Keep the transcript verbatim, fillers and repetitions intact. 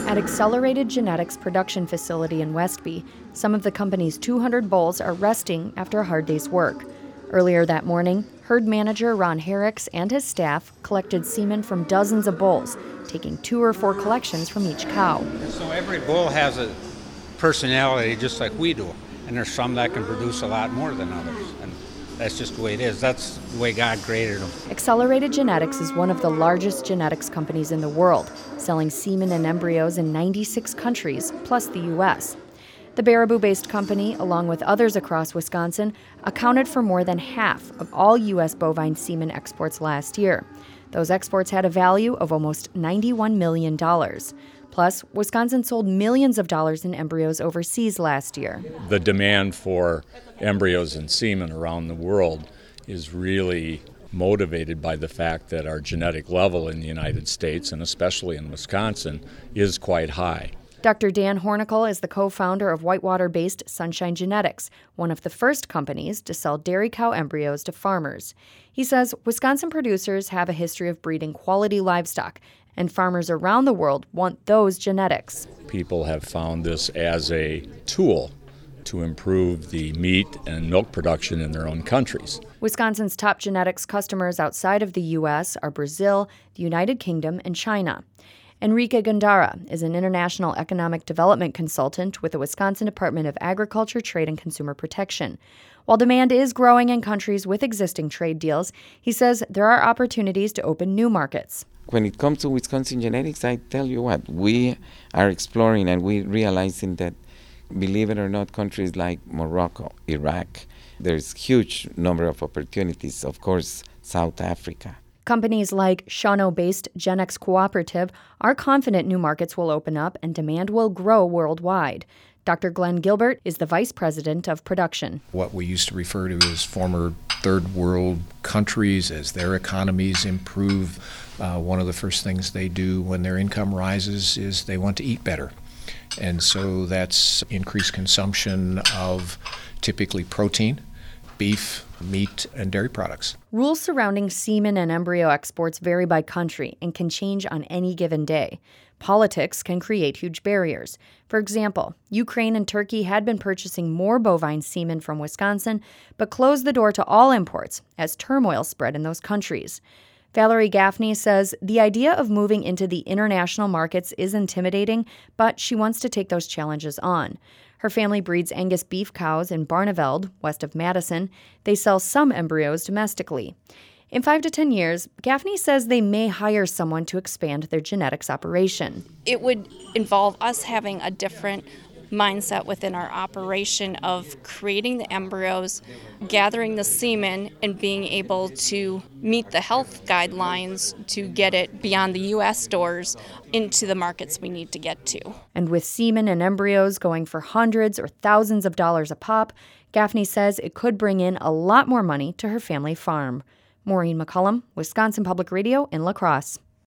At Accelerated Genetics production facility in Westby, some of the company's two hundred bulls are resting after a hard day's work. Earlier that morning, herd manager Ron Herricks and his staff collected semen from dozens of bulls, taking two or four collections from each cow. So every bull has a personality just like we do, and there's some that can produce a lot more than others, and that's just the way it is. That's the way God created them. Accelerated Genetics is one of the largest genetics companies in the world, selling semen and embryos in ninety-six countries, plus the U S The Baraboo-based company, along with others across Wisconsin, accounted for more than half of all U S bovine semen exports last year. Those exports had a value of almost ninety-one million dollars. Plus, Wisconsin sold millions of dollars in embryos overseas last year. The demand for embryos and semen around the world is really motivated by the fact that our genetic level in the United States, and especially in Wisconsin, is quite high. Doctor Dan Hornickel is the co-founder of Whitewater-based Sunshine Genetics, one of the first companies to sell dairy cow embryos to farmers. He says Wisconsin producers have a history of breeding quality livestock, and farmers around the world want those genetics. People have found this as a tool to improve the meat and milk production in their own countries. Wisconsin's top genetics customers outside of the U S are Brazil, the United Kingdom, and China. Enrique Gandara is an international economic development consultant with the Wisconsin Department of Agriculture, Trade, and Consumer Protection. While demand is growing in countries with existing trade deals, he says there are opportunities to open new markets. When it comes to Wisconsin genetics, I tell you what, we are exploring and we're realizing that, believe it or not, countries like Morocco, Iraq, there's huge number of opportunities, of course, South Africa. Companies like Shawano-based Genex Cooperative are confident new markets will open up and demand will grow worldwide. Doctor Glenn Gilbert is the vice president of production. What we used to refer to as former third world countries, as their economies improve, uh, one of the first things they do when their income rises is they want to eat better. And so that's increased consumption of typically protein, beef, meat, and dairy products. Rules surrounding semen and embryo exports vary by country and can change on any given day. Politics can create huge barriers. For example, Ukraine and Turkey had been purchasing more bovine semen from Wisconsin, but closed the door to all imports as turmoil spread in those countries. Valerie Gaffney says the idea of moving into the international markets is intimidating, but she wants to take those challenges on. Her family breeds Angus beef cows in Barneveld, west of Madison. They sell some embryos domestically. In five to ten years, Gaffney says they may hire someone to expand their genetics operation. It would involve us having a different mindset within our operation of creating the embryos, gathering the semen, and being able to meet the health guidelines to get it beyond the U S stores into the markets we need to get to. And with semen and embryos going for hundreds or thousands of dollars a pop, Gaffney says it could bring in a lot more money to her family farm. Maureen McCullum, Wisconsin Public Radio in La Crosse.